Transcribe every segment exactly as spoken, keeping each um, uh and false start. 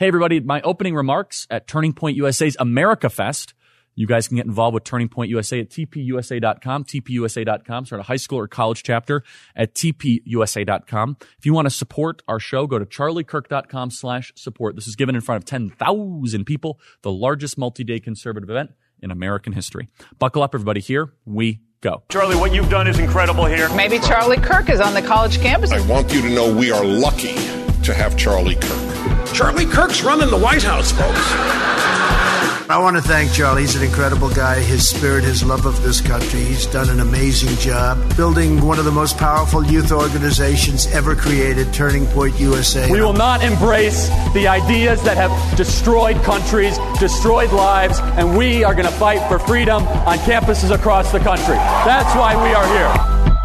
Hey, everybody, my opening remarks at Turning Point U S A's America Fest. You guys can get involved with Turning Point U S A at T P U S A dot com, T P U S A dot com. Start a high school or college chapter at T P U S A dot com. If you want to support our show, go to charlie kirk dot com slash support. This is given in front of ten thousand people, the largest multi-day conservative event in American history. Buckle up, everybody. Here we go. Charlie, what you've done is incredible here. Maybe Charlie Kirk is on the college campus. I want you to know we are lucky to have Charlie Kirk. Charlie Kirk's running the White House, folks. I want to thank Charlie. He's an incredible guy. His spirit, his love of this country. He's done an amazing job building one of the most powerful youth organizations ever created, Turning Point U S A. We will not embrace the ideas that have destroyed countries, destroyed lives, and we are going to fight for freedom on campuses across the country. That's why we are here.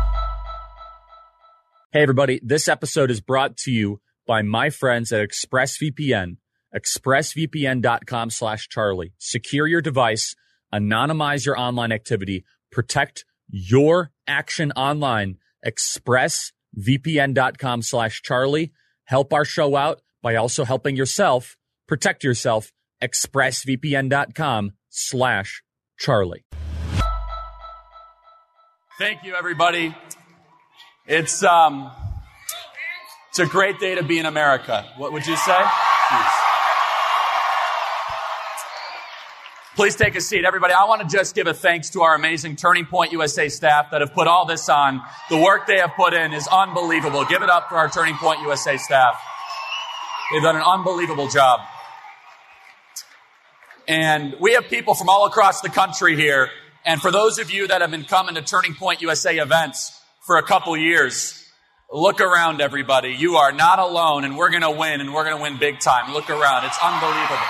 Hey, everybody. This episode is brought to you by my friends at ExpressVPN. expressvpn.com slash Charlie. Secure your device, anonymize your online activity, protect your action online. expressvpn.com slash Charlie. Help our show out by also helping yourself. Protect yourself. expressvpn.com slash Charlie. Thank you, everybody. It's, um, it's a great day to be in America. What would you say? Jeez. Please take a seat, everybody. I want to just give a thanks to our amazing Turning Point U S A staff that have put all this on. The work they have put in is unbelievable. Give it up for our Turning Point U S A staff. They've done an unbelievable job. And we have people from all across the country here. And for those of you that have been coming to Turning Point U S A events for a couple years, look around, everybody. You are not alone, and we're going to win, and we're going to win big time. Look around. It's unbelievable.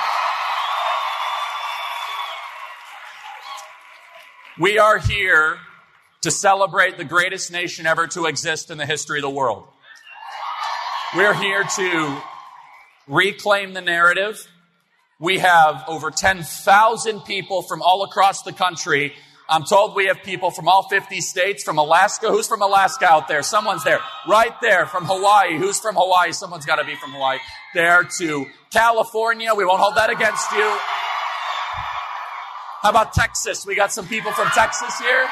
We are here to celebrate the greatest nation ever to exist in the history of the world. We're here to reclaim the narrative. We have over ten thousand people from all across the country. I'm told we have people from all fifty states, from Alaska. Who's from Alaska out there? Someone's there. Right there. From Hawaii. Who's from Hawaii? Someone's got to be from Hawaii. There to California. We won't hold that against you. How about Texas? We got some people from Texas here.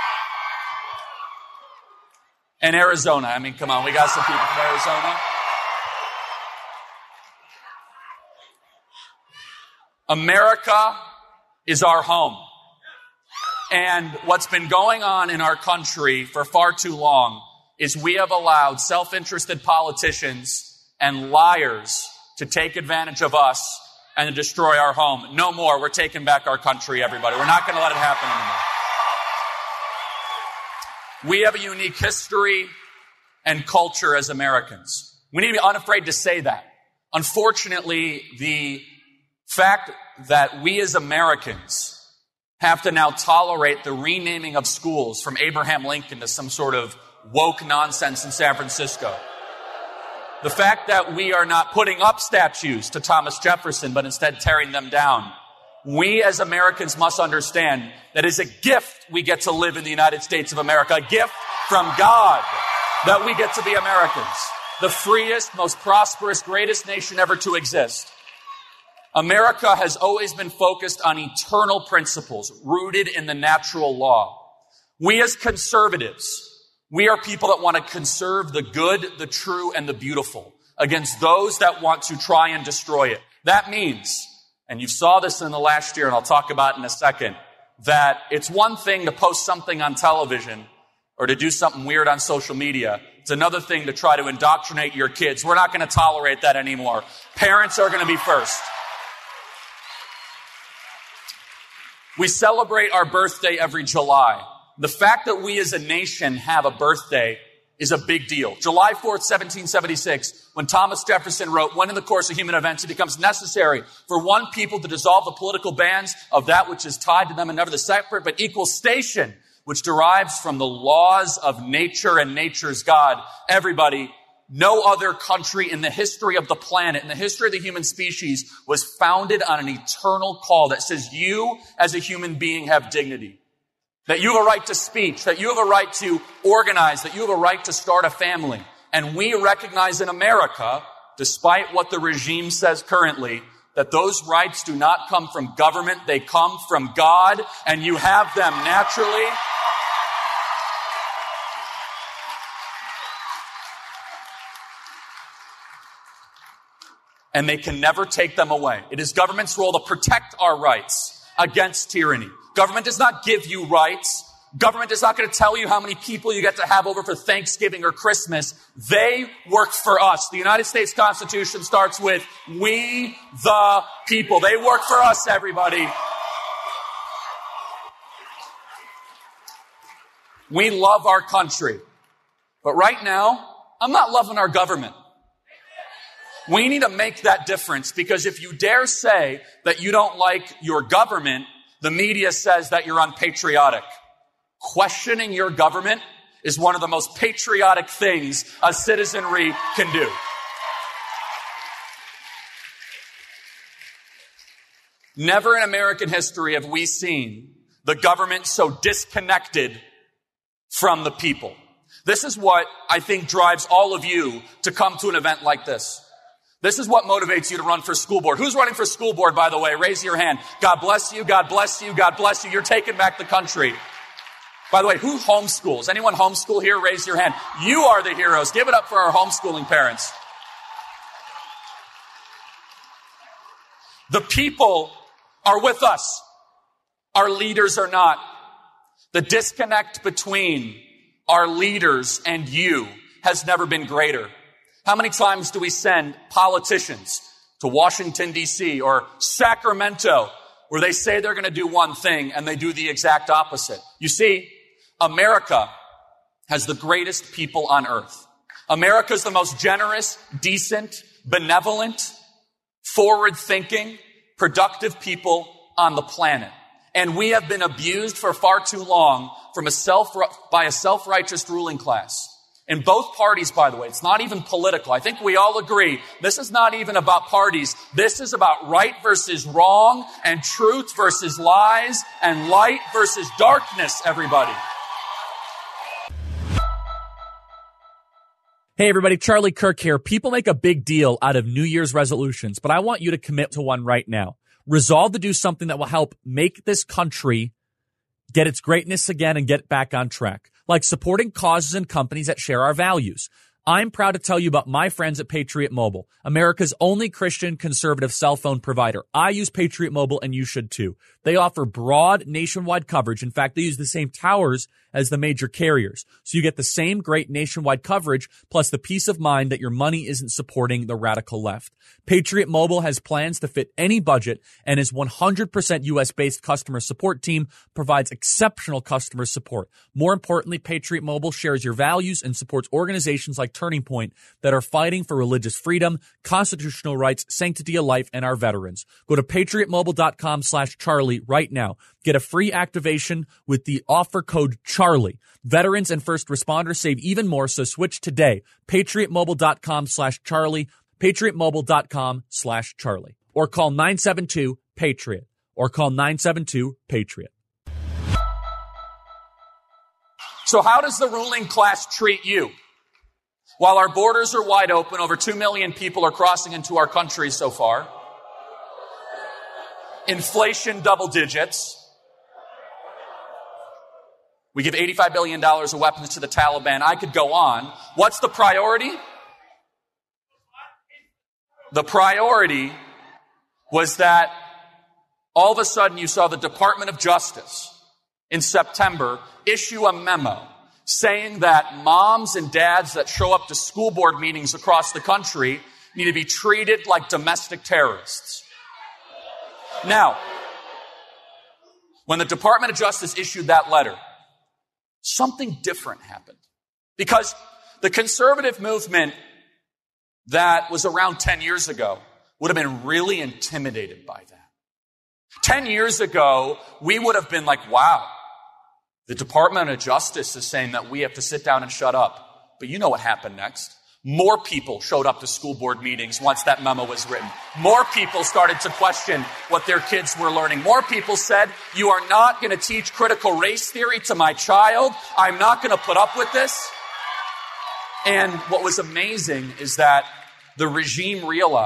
And Arizona. I mean, come on. We got some people from Arizona. America is our home. And what's been going on in our country for far too long is we have allowed self-interested politicians and liars to take advantage of us and to destroy our home. No more. We're taking back our country, everybody. We're not going to let it happen anymore. We have a unique history and culture as Americans. We need to be unafraid to say that. Unfortunately, the fact that we as Americans have to now tolerate the renaming of schools from Abraham Lincoln to some sort of woke nonsense in San Francisco. The fact that we are not putting up statues to Thomas Jefferson, but instead tearing them down. We as Americans must understand that it's a gift we get to live in the United States of America, a gift from God that we get to be Americans. The freest, most prosperous, greatest nation ever to exist. America has always been focused on eternal principles rooted in the natural law. We as conservatives, we are people that want to conserve the good, the true, and the beautiful against those that want to try and destroy it. That means, and you saw this in the last year, and I'll talk about it in a second, that it's one thing to post something on television or to do something weird on social media. It's another thing to try to indoctrinate your kids. We're not going to tolerate that anymore. Parents are going to be first. We celebrate our birthday every July. The fact that we as a nation have a birthday is a big deal. July fourth, seventeen seventy-six, when Thomas Jefferson wrote, when in the course of human events it becomes necessary for one people to dissolve the political bands of that which is tied to them and never the separate but equal station, which derives from the laws of nature and nature's God. Everybody, no other country in the history of the planet, in the history of the human species, was founded on an eternal call that says you as a human being have dignity. That you have a right to speech, that you have a right to organize, that you have a right to start a family. And we recognize in America, despite what the regime says currently, that those rights do not come from government, they come from God, and you have them naturally. And they can never take them away. It is government's role to protect our rights against tyranny. Government does not give you rights. Government is not going to tell you how many people you get to have over for Thanksgiving or Christmas. They work for us. The United States Constitution starts with, we the people. They work for us, everybody. We love our country. But right now, I'm not loving our government. We need to make that difference, because if you dare say that you don't like your government, the media says that you're unpatriotic. Questioning your government is one of the most patriotic things a citizenry can do. Never in American history have we seen the government so disconnected from the people. This is what I think drives all of you to come to an event like this. This is what motivates you to run for school board. Who's running for school board, by the way? Raise your hand. God bless you, God bless you, God bless you. You're taking back the country. By the way, who homeschools? Anyone homeschool here? Raise your hand. You are the heroes. Give it up for our homeschooling parents. The people are with us. Our leaders are not. The disconnect between our leaders and you has never been greater. How many times do we send politicians to Washington, D C or Sacramento where they say they're going to do one thing and they do the exact opposite? You see, America has the greatest people on earth. America is the most generous, decent, benevolent, forward-thinking, productive people on the planet. And we have been abused for far too long from a self, by a self-righteous ruling class. In both parties, by the way, it's not even political. I think we all agree this is not even about parties. This is about right versus wrong and truth versus lies and light versus darkness, everybody. Hey everybody, Charlie Kirk here. People make a big deal out of New Year's resolutions, but I want you to commit to one right now. Resolve to do something that will help make this country get its greatness again and get back on track, like supporting causes and companies that share our values. I'm proud to tell you about my friends at Patriot Mobile, America's only Christian conservative cell phone provider. I use Patriot Mobile and you should too. They offer broad nationwide coverage. In fact, they use the same towers as the major carriers. So you get the same great nationwide coverage plus the peace of mind that your money isn't supporting the radical left. Patriot Mobile has plans to fit any budget, and his one hundred percent U S-based customer support team provides exceptional customer support. More importantly, Patriot Mobile shares your values and supports organizations like Turning Point that are fighting for religious freedom, constitutional rights, sanctity of life, and our veterans. Go to patriotmobile.com slash Charlie right now. Get a free activation with the offer code Charlie. Veterans and first responders save even more, so switch today. patriotmobile.com slash Charlie. patriotmobile.com slash Charlie. Or call nine seven two Patriot. Or call nine seven two Patriot. So how does the ruling class treat you? While our borders are wide open, over two million people are crossing into our country so far. Inflation double digits. We give eighty-five billion dollars of weapons to the Taliban. I could go on. What's the priority? The priority was that all of a sudden you saw the Department of Justice in September issue a memo saying that moms and dads that show up to school board meetings across the country need to be treated like domestic terrorists. Now, when the Department of Justice issued that letter, something different happened. Because the conservative movement that was around ten years ago would have been really intimidated by that. ten years ago, we would have been like, wow, the Department of Justice is saying that we have to sit down and shut up. But you know what happened next. More people showed up to school board meetings once that memo was written. More people started to question what their kids were learning. More people said, you are not going to teach critical race theory to my child. I'm not going to put up with this. And what was amazing is that the regime realized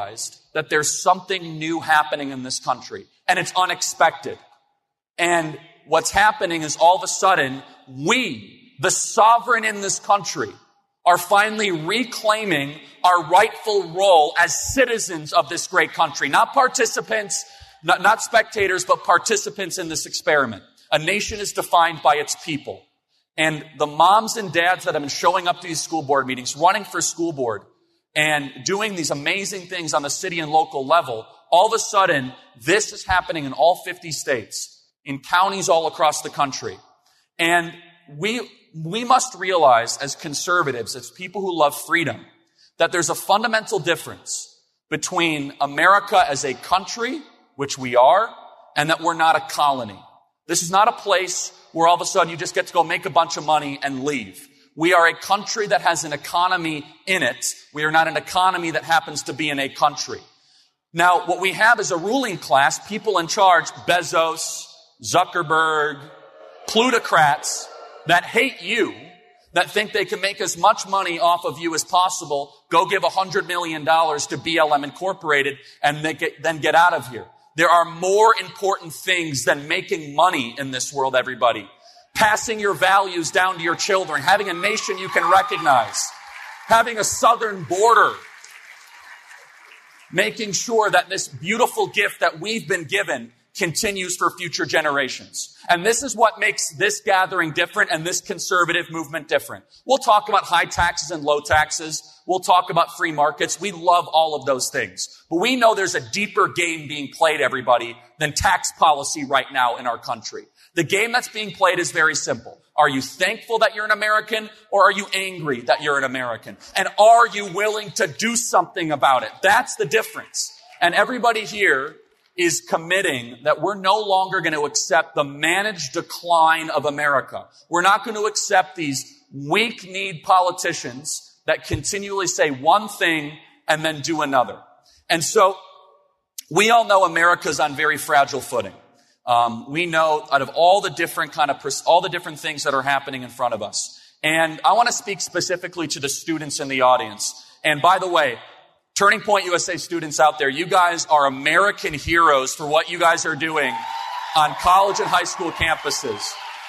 that there's something new happening in this country, and it's unexpected. And what's happening is all of a sudden, we, the sovereign in this country, are finally reclaiming our rightful role as citizens of this great country. Not participants, not, not spectators, but participants in this experiment. A nation is defined by its people. And the moms and dads that have been showing up to these school board meetings, running for school board, and doing these amazing things on the city and local level, all of a sudden, this is happening in all fifty states, in counties all across the country. And we, we must realize as conservatives, as people who love freedom, that there's a fundamental difference between America as a country, which we are, and that we're not a colony. This is not a place where all of a sudden you just get to go make a bunch of money and leave. We are a country that has an economy in it. We are not an economy that happens to be in a country. Now, what we have is a ruling class, people in charge, Bezos, Zuckerberg, plutocrats that hate you, that think they can make as much money off of you as possible, go give one hundred million dollars to B L M Incorporated, and they get, then get out of here. There are more important things than making money in this world, everybody. Passing your values down to your children, having a nation you can recognize, having a southern border, making sure that this beautiful gift that we've been given continues for future generations. And this is what makes this gathering different and this conservative movement different. We'll talk about high taxes and low taxes. We'll talk about free markets. We love all of those things. But we know there's a deeper game being played, everybody, than tax policy right now in our country. The game that's being played is very simple. Are you thankful that you're an American, or are you angry that you're an American? And are you willing to do something about it? That's the difference. And everybody here is committing that we're no longer going to accept the managed decline of America. We're not going to accept these weak-kneed politicians that continually say one thing and then do another. And so we all know America's on very fragile footing. Um, we know out of all the different kind of, all the different things that are happening in front of us. And I want to speak specifically to the students in the audience. And by the way, Turning Point U S A students out there, you guys are American heroes for what you guys are doing on college and high school campuses.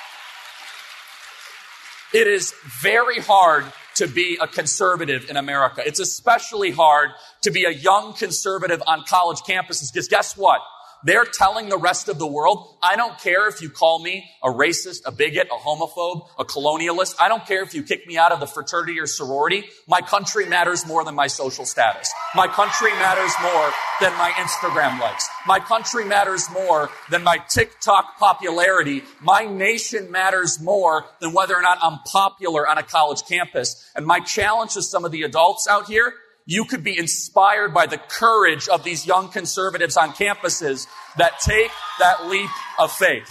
It is very hard to be a conservative in America. It's especially hard to be a young conservative on college campuses, because guess what? They're telling the rest of the world, I don't care if you call me a racist, a bigot, a homophobe, a colonialist. I don't care if you kick me out of the fraternity or sorority. My country matters more than my social status. My country matters more than my Instagram likes. My country matters more than my TikTok popularity. My nation matters more than whether or not I'm popular on a college campus. And my challenge to some of the adults out here, you could be inspired by the courage of these young conservatives on campuses that take that leap of faith.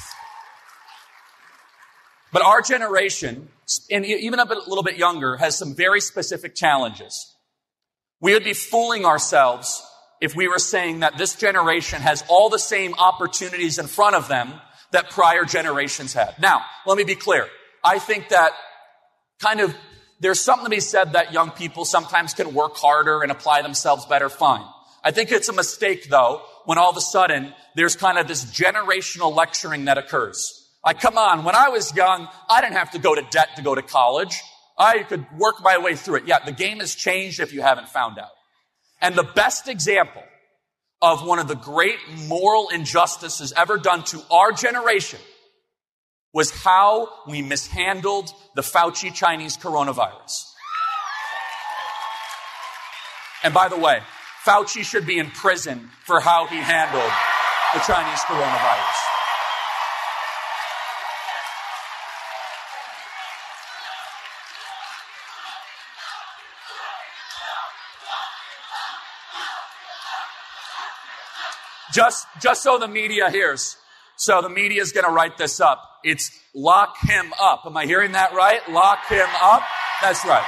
But our generation, and even a, bit, a little bit younger, has some very specific challenges. We would be fooling ourselves if we were saying that this generation has all the same opportunities in front of them that prior generations had. Now, let me be clear. I think that kind of there's something to be said that young people sometimes can work harder and apply themselves better. Fine. I think it's a mistake, though, when all of a sudden there's kind of this generational lecturing that occurs. Like, come on, when I was young, I didn't have to go to debt to go to college. I could work my way through it. Yeah, the game has changed if you haven't found out. And the best example of one of the great moral injustices ever done to our generation was how we mishandled the Fauci Chinese coronavirus. And by the way, Fauci should be in prison for how he handled the Chinese coronavirus. Just, just so the media hears. So the media is going to write this up. It's lock him up. Am I hearing that right? Lock him up? That's right.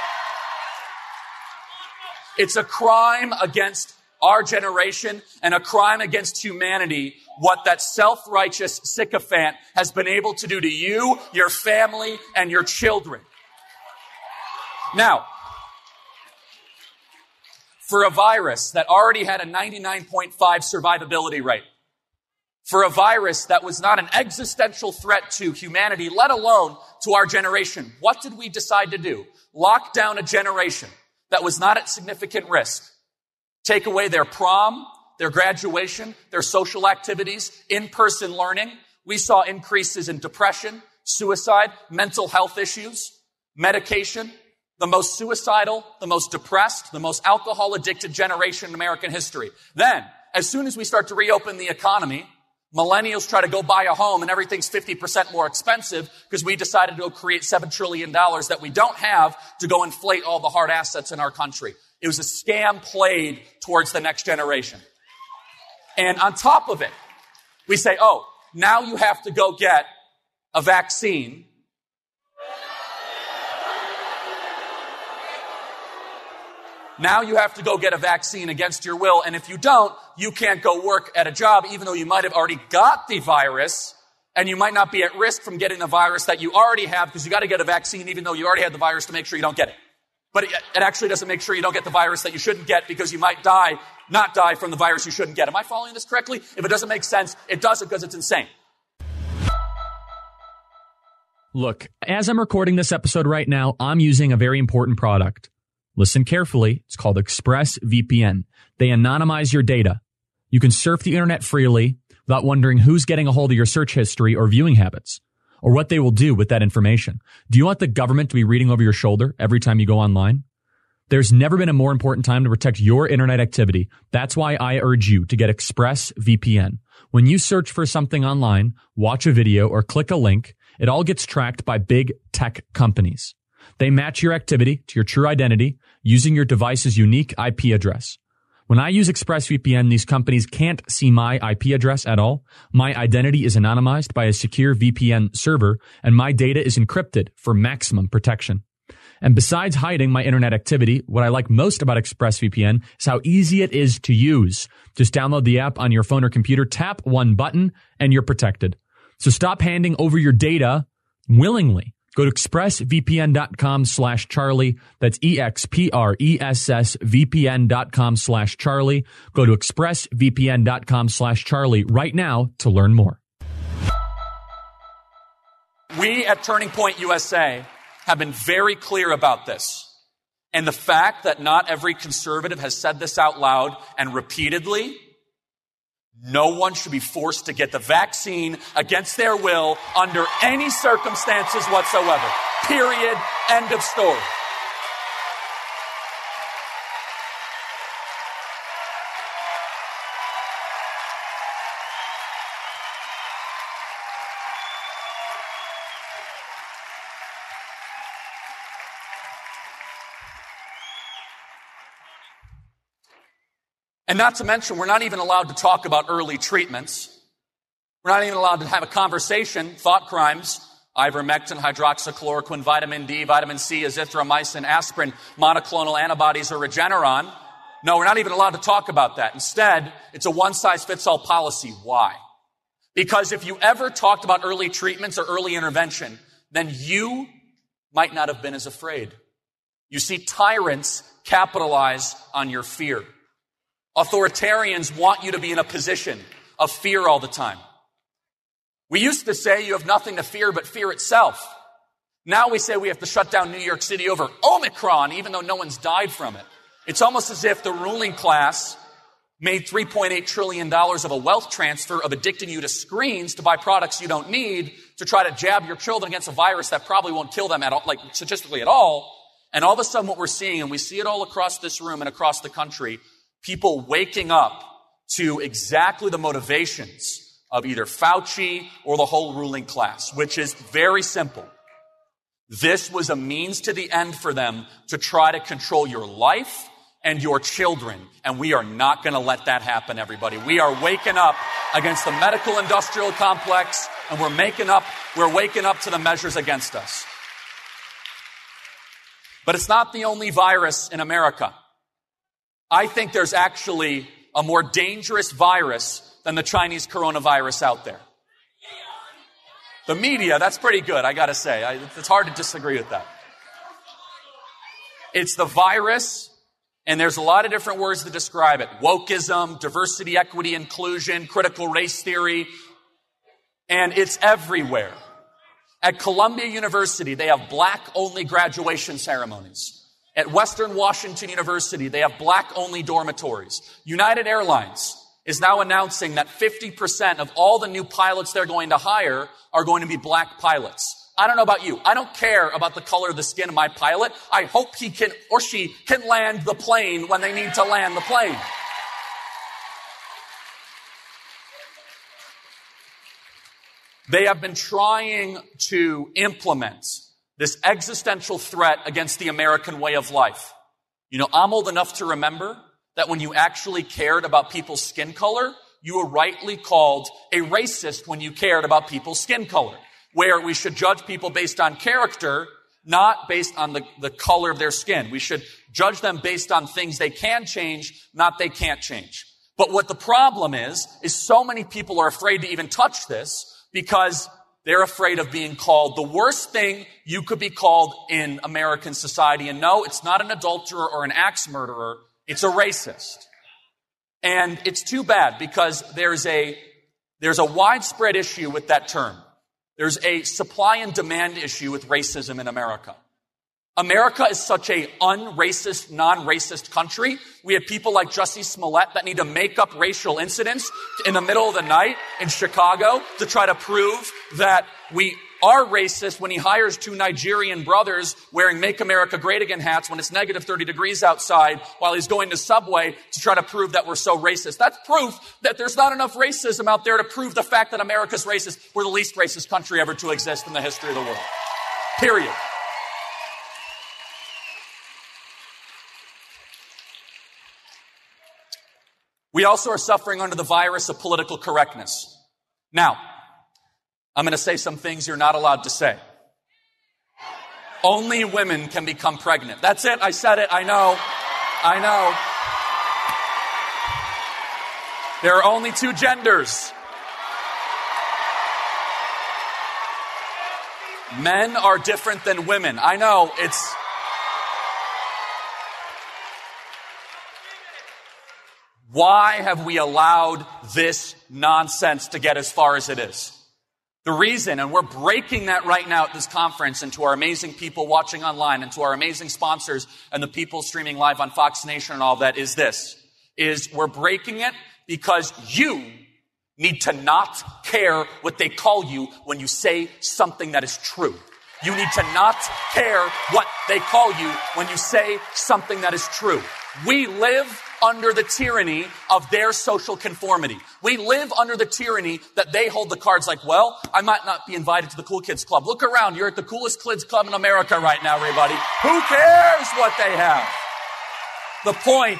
It's a crime against our generation and a crime against humanity what that self-righteous sycophant has been able to do to you, your family, and your children. Now, for a virus that already had a ninety-nine point five survivability rate, for a virus that was not an existential threat to humanity, let alone to our generation. What did we decide to do? Lock down a generation that was not at significant risk. Take away their prom, their graduation, their social activities, in-person learning. We saw increases in depression, suicide, mental health issues, medication. The most suicidal, the most depressed, the most alcohol-addicted generation in American history. Then, as soon as we start to reopen the economy, millennials try to go buy a home and everything's fifty percent more expensive because we decided to go create seven trillion dollars that we don't have to go inflate all the hard assets in our country. It was a scam played towards the next generation. And on top of it, we say, oh, now you have to go get a vaccine. Now you have to go get a vaccine against your will, and if you don't, you can't go work at a job, even though you might have already got the virus, and you might not be at risk from getting the virus that you already have, because you got to get a vaccine even though you already had the virus to make sure you don't get it. But it, it actually doesn't make sure you don't get the virus that you shouldn't get, because you might die, not die from the virus you shouldn't get. Am I following this correctly? If it doesn't make sense, it doesn't, because it's insane. Look, as I'm recording this episode right now, I'm using a very important product. Listen carefully. It's called ExpressVPN. They anonymize your data. You can surf the internet freely without wondering who's getting a hold of your search history or viewing habits, or what they will do with that information. Do you want the government to be reading over your shoulder every time you go online? There's never been a more important time to protect your internet activity. That's why I urge you to get ExpressVPN. When you search for something online, watch a video, or click a link, it all gets tracked by big tech companies. They match your activity to your true identity using your device's unique I P address. When I use ExpressVPN, these companies can't see my I P address at all. My identity is anonymized by a secure V P N server, and my data is encrypted for maximum protection. And besides hiding my internet activity, what I like most about ExpressVPN is how easy it is to use. Just download the app on your phone or computer, tap one button, and you're protected. So stop handing over your data willingly. Go to expressvpn.com slash Charlie. That's E-X-P-R-E-S-S-V-P-N dot com slash Charlie. Go to expressvpn.com slash Charlie right now to learn more. We at Turning Point U S A have been very clear about this. And the fact that not every conservative has said this out loud and repeatedly, no one should be forced to get the vaccine against their will under any circumstances whatsoever. Period. End of story. And not to mention, we're not even allowed to talk about early treatments. We're not even allowed to have a conversation, thought crimes, ivermectin, hydroxychloroquine, vitamin D, vitamin C, azithromycin, aspirin, monoclonal antibodies, or Regeneron. No, we're not even allowed to talk about that. Instead, it's a one-size-fits-all policy. Why? Because if you ever talked about early treatments or early intervention, then you might not have been as afraid. You see, tyrants capitalize on your fear. Authoritarians want you to be in a position of fear all the time. We used to say you have nothing to fear but fear itself. Now we say we have to shut down New York City over Omicron, even though no one's died from it. It's almost as if the ruling class made three point eight trillion dollars of a wealth transfer of addicting you to screens to buy products you don't need to try to jab your children against a virus that probably won't kill them at all, like statistically at all. And all of a sudden what we're seeing, and we see it all across this room and across the country, people waking up to exactly the motivations of either Fauci or the whole ruling class, which is very simple. This was a means to the end for them to try to control your life and your children. And we are not going to let that happen, everybody. We are waking up against the medical industrial complex, and we're making up, we're waking up to the measures against us. But it's not the only virus in America. I think there's actually a more dangerous virus than the Chinese coronavirus out there. The media, that's pretty good, I gotta say. I, it's hard to disagree with that. It's the virus And there's a lot of different words to describe it. Wokeism, diversity, equity, inclusion, critical race theory. And it's everywhere. At Columbia University, they have black-only graduation ceremonies. At Western Washington University, they have black-only dormitories. United Airlines is now announcing that fifty percent of all the new pilots they're going to hire are going to be black pilots. I don't know about you. I don't care about the color of the skin of my pilot. I hope he can or she can land the plane when they need to land the plane. They have been trying to implement this existential threat against the American way of life. You know, I'm old enough to remember that when you actually cared about people's skin color, you were rightly called a racist when you cared about people's skin color, where we should judge people based on character, not based on the, the color of their skin. We should judge them based on things they can change, not they can't change. But what the problem is, is so many people are afraid to even touch this because they're afraid of being called the worst thing you could be called in American society. And no, it's not an adulterer or an axe murderer. It's a racist. And it's too bad because there's a, there's a widespread issue with that term. There's a supply and demand issue with racism in America. America is such a un-racist, non-racist country. We have people like Jussie Smollett that need to make up racial incidents in the middle of the night in Chicago to try to prove that we are racist when he hires two Nigerian brothers wearing Make America Great Again hats when it's negative thirty degrees outside while he's going to Subway to try to prove that we're so racist. That's proof that there's not enough racism out there to prove the fact that America's racist. We're the least racist country ever to exist in the history of the world. Period. We also are suffering under the virus of political correctness. Now, I'm going to say some things you're not allowed to say. Only women can become pregnant. That's it. I said it. I know. I know. There are only two genders. Men are different than women. I know. It's... Why have we allowed this nonsense to get as far as it is? The reason, and we're breaking that right now at this conference and to our amazing people watching online and to our amazing sponsors and the people streaming live on Fox Nation and all that, is this, is we're breaking it because you need to not care what they call you when you say something that is true. You need to not care what they call you when you say something that is true. We live under the tyranny of their social conformity. We live under the tyranny that they hold the cards like, well, I might not be invited to the Cool Kids Club. Look around. You're at the coolest kids club in America right now, everybody. Who cares what they have? The point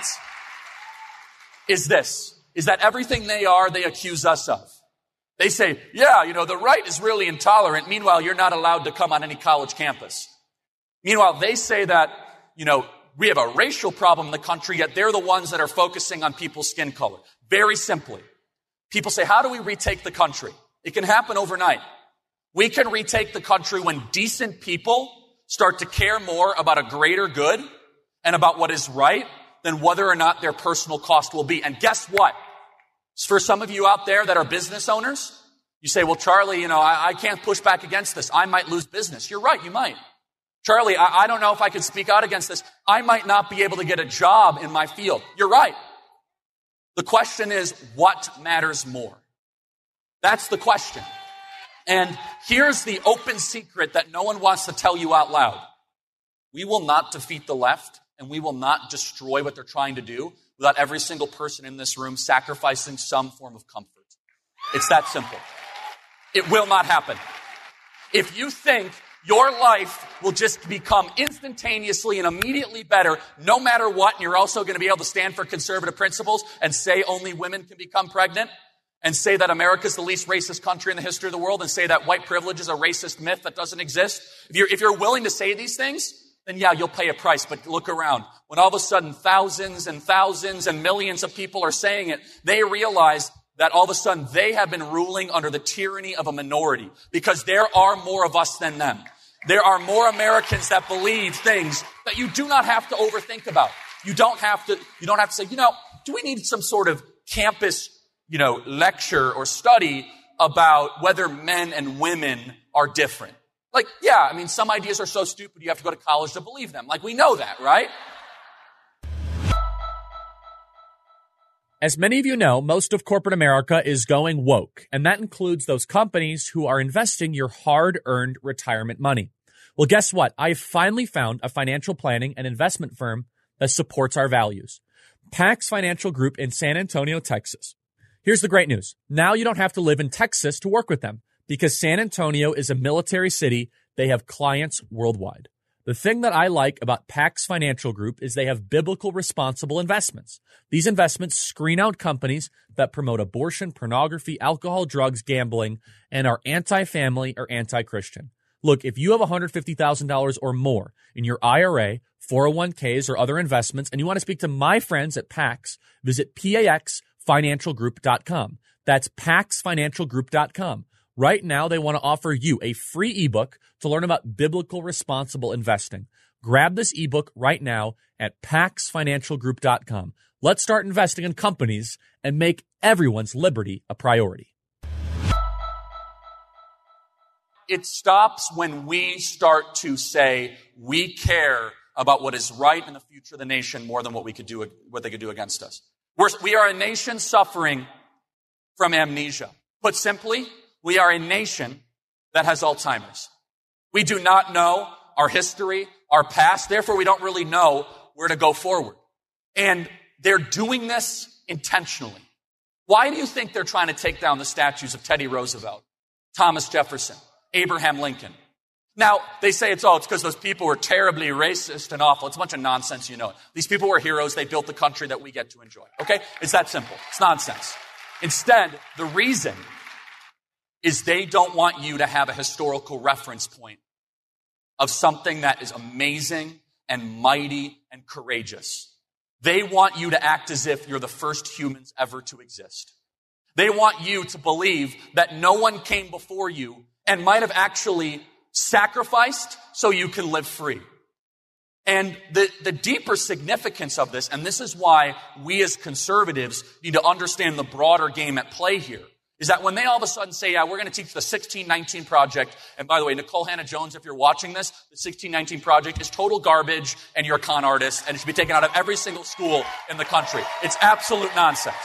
is this, is that everything they are, they accuse us of. They say, yeah, you know, the right is really intolerant. Meanwhile, you're not allowed to come on any college campus. Meanwhile, they say that, you know, we have a racial problem in the country, yet they're the ones that are focusing on people's skin color. Very simply, people say, how do we retake the country? It can happen overnight. We can retake the country when decent people start to care more about a greater good and about what is right than whether or not their personal cost will be. And guess what? For some of you out there that are business owners, you say, well, Charlie, you know, I, I can't push back against this. I might lose business. You're right, you might. Charlie, I, I don't know if I could speak out against this. I might not be able to get a job in my field. You're right. The question is, what matters more? That's the question. And here's the open secret that no one wants to tell you out loud. We will not defeat the left, and we will not destroy what they're trying to do without every single person in this room sacrificing some form of comfort. It's that simple. It will not happen. If you think your life will just become instantaneously and immediately better no matter what, and you're also going to be able to stand for conservative principles and say only women can become pregnant, and say that America's the least racist country in the history of the world, and say that white privilege is a racist myth that doesn't exist. If you're, if you're willing to say these things, then yeah, you'll pay a price. But look around. When all of a sudden thousands and thousands and millions of people are saying it, they realize that all of a sudden they have been ruling under the tyranny of a minority, because there are more of us than them. There are more Americans that believe things that you do not have to overthink about. You don't have to, you don't have to say, you know, do we need some sort of campus, you know, lecture or study about whether men and women are different? Like, yeah, I mean, some ideas are so stupid you have to go to college to believe them. Like, we know that, right? As many of you know, most of corporate America is going woke, and that includes those companies who are investing your hard-earned retirement money. Well, guess what? I finally found a financial planning and investment firm that supports our values. Pax Financial Group in San Antonio, Texas. Here's the great news. Now you don't have to live in Texas to work with them because San Antonio is a military city. They have clients worldwide. The thing that I like about Pax Financial Group is they have biblical responsible investments. These investments screen out companies that promote abortion, pornography, alcohol, drugs, gambling, and are anti-family or anti-Christian. Look, if you have one hundred fifty thousand dollars or more in your I R A, four oh one k's, or other investments, and you want to speak to my friends at Pax, visit pax financial group dot com. That's pax financial group dot com. Right now, they want to offer you a free ebook to learn about biblical responsible investing. Grab this ebook right now at pax financial group dot com. Let's start investing in companies and make everyone's liberty a priority. It stops when we start to say we care about what is right in the future of the nation more than what we could do, what they could do against us. We're, we are a nation suffering from amnesia. Put simply, we are a nation that has Alzheimer's. We do not know our history, our past, therefore we don't really know where to go forward. And they're doing this intentionally. Why do you think they're trying to take down the statues of Teddy Roosevelt, Thomas Jefferson, Abraham Lincoln? Now, they say it's, oh, it's because those people were terribly racist and awful. It's a bunch of nonsense, you know it. These people were heroes. They built the country that we get to enjoy. Okay? It's that simple. It's nonsense. Instead, the reason is they don't want you to have a historical reference point of something that is amazing and mighty and courageous. They want you to act as if you're the first humans ever to exist. They want you to believe that no one came before you and might have actually sacrificed so you can live free. And the, the deeper significance of this, and this is why we as conservatives need to understand the broader game at play here, is that when they all of a sudden say, yeah, we're going to teach the sixteen nineteen Project, and by the way, Nicole Hannah-Jones, if you're watching this, the sixteen nineteen Project is total garbage, and you're a con artist, and it should be taken out of every single school in the country. It's absolute nonsense.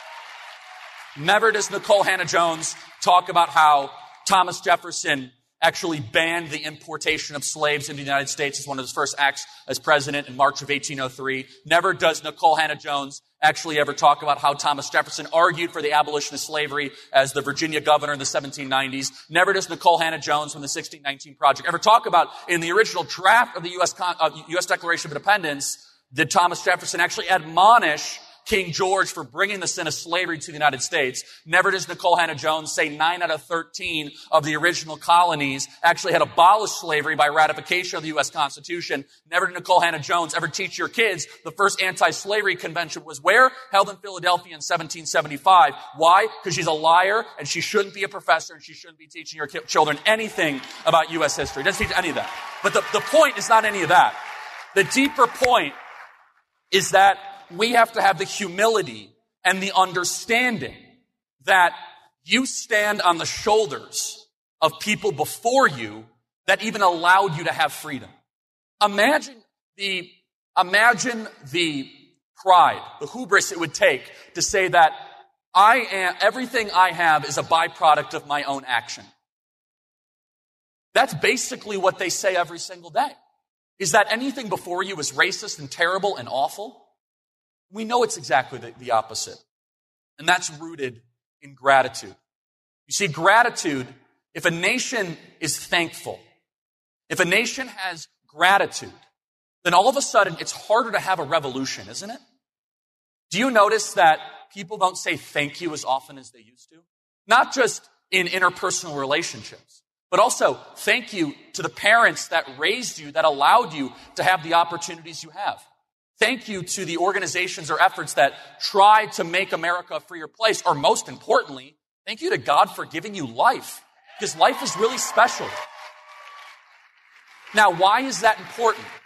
Never does Nicole Hannah-Jones talk about how Thomas Jefferson actually banned the importation of slaves into the United States as one of his first acts as president in March of eighteen oh three. Never does Nicole Hannah-Jones actually ever talk about how Thomas Jefferson argued for the abolition of slavery as the Virginia governor in the seventeen nineties. Never does Nicole Hannah-Jones from the sixteen nineteen Project ever talk about in the original draft of the U S Con- uh, U S Declaration of Independence did Thomas Jefferson actually admonish King George for bringing the sin of slavery to the United States. Never does Nicole Hannah-Jones say nine out of thirteen of the original colonies actually had abolished slavery by ratification of the U S Constitution. Never did Nicole Hannah-Jones ever teach your kids the first anti-slavery convention was where? Held in Philadelphia in seventeen seventy-five. Why? Because she's a liar and she shouldn't be a professor and she shouldn't be teaching your children anything about U S history. Doesn't teach any of that. But the, the point is not any of that. The deeper point is that we have to have the humility and the understanding that you stand on the shoulders of people before you that even allowed you to have freedom. Imagine the, imagine the pride, the hubris it would take to say that I am, everything I have is a byproduct of my own action. That's basically what they say every single day. Is that anything before you is racist and terrible and awful? We know it's exactly the, the opposite. And that's rooted in gratitude. You see, gratitude, if a nation is thankful, if a nation has gratitude, then all of a sudden it's harder to have a revolution, isn't it? Do you notice that people don't say thank you as often as they used to? Not just in interpersonal relationships, but also thank you to the parents that raised you, that allowed you to have the opportunities you have. Thank you to the organizations or efforts that try to make America a freer place. Or most importantly, thank you to God for giving you life. Because life is really special. Now, why is that important?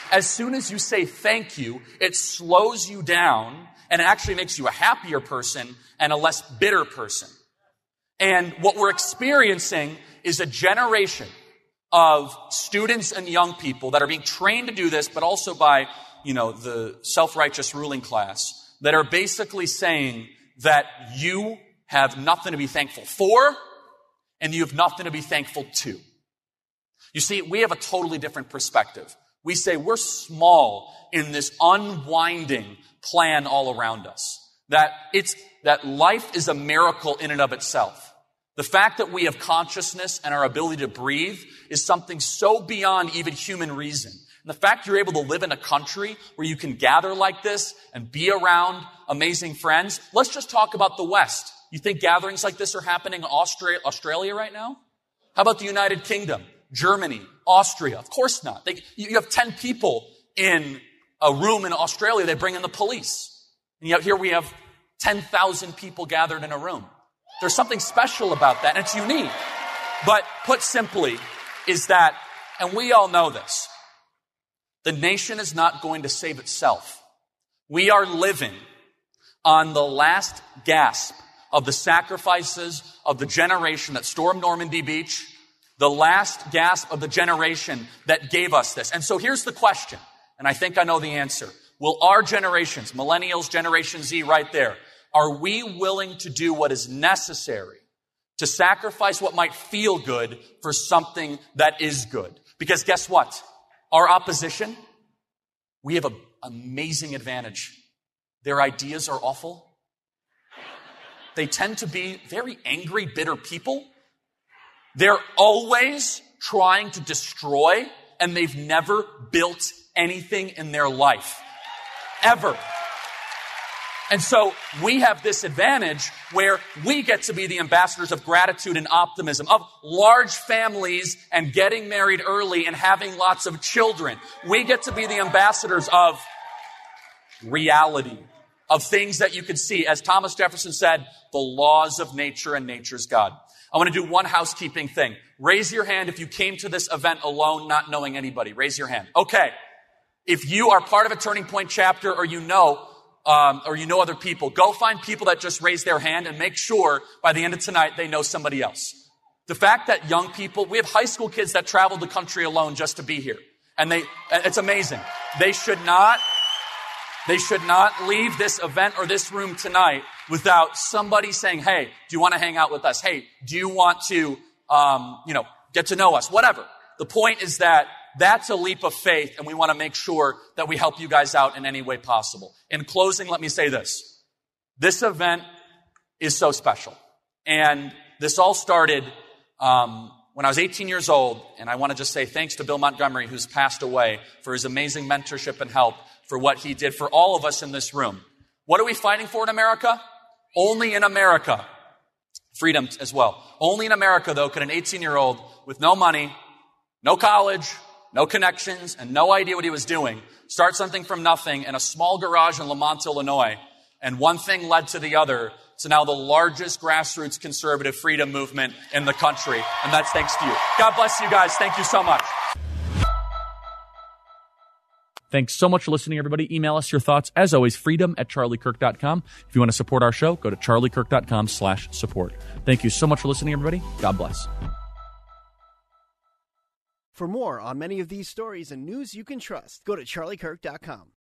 As soon as you say thank you, it slows you down and it actually makes you a happier person and a less bitter person. And what we're experiencing is a generation of students and young people that are being trained to do this, but also by, you know, the self-righteous ruling class that are basically saying that you have nothing to be thankful for and you have nothing to be thankful to. You see, we have a totally different perspective. We say we're small in this unwinding plan all around us. That it's, that life is a miracle in and of itself. The fact that we have consciousness and our ability to breathe is something so beyond even human reason. And the fact you're able to live in a country where you can gather like this and be around amazing friends. Let's just talk about the West. You think gatherings like this are happening in Australia, Australia right now? How about the United Kingdom, Germany, Austria? Of course not. They, you have ten people in a room in Australia, they bring in the police. And yet here we have ten thousand people gathered in a room. There's something special about that, and it's unique. But put simply, is that, and we all know this, the nation is not going to save itself. We are living on the last gasp of the sacrifices of the generation that stormed Normandy Beach, the last gasp of the generation that gave us this. And so here's the question, and I think I know the answer. Will our generations, millennials, Generation Z right there, are we willing to do what is necessary to sacrifice what might feel good for something that is good? Because guess what? Our opposition, we have an amazing advantage. Their ideas are awful. They tend to be very angry, bitter people. They're always trying to destroy, and they've never built anything in their life. Ever. And so we have this advantage where we get to be the ambassadors of gratitude and optimism, of large families and getting married early and having lots of children. We get to be the ambassadors of reality, of things that you can see. As Thomas Jefferson said, the laws of nature and nature's God. I want to do one housekeeping thing. Raise your hand if you came to this event alone, not knowing anybody. Raise your hand. Okay. If you are part of a Turning Point chapter or you know Um, or you know other people, go find people that just raise their hand and make sure by the end of tonight they know somebody else. The fact that young people, we have high school kids that traveled the country alone just to be here. And they, it's amazing. They should not, they should not leave this event or this room tonight without somebody saying, hey, do you want to hang out with us? Hey, do you want to, um, you know, get to know us? Whatever. The point is that that's a leap of faith, and we want to make sure that we help you guys out in any way possible. In closing, let me say this. This event is so special. And this all started um, when I was eighteen years old, and I want to just say thanks to Bill Montgomery, who's passed away, for his amazing mentorship and help, for what he did for all of us in this room. What are we fighting for in America? Only in America. Freedom as well. Only in America, though, could an eighteen-year-old with no money, no college, no connections, and no idea what he was doing, start something from nothing in a small garage in Lamont, Illinois, and one thing led to the other to now the largest grassroots conservative freedom movement in the country. And that's thanks to you. God bless you guys. Thank you so much. Thanks so much for listening, everybody. Email us your thoughts. As always, freedom at charlie kirk dot com. If you want to support our show, go to charlie kirk dot com slash support. Thank you so much for listening, everybody. God bless. For more on many of these stories and news you can trust, go to charlie kirk dot com.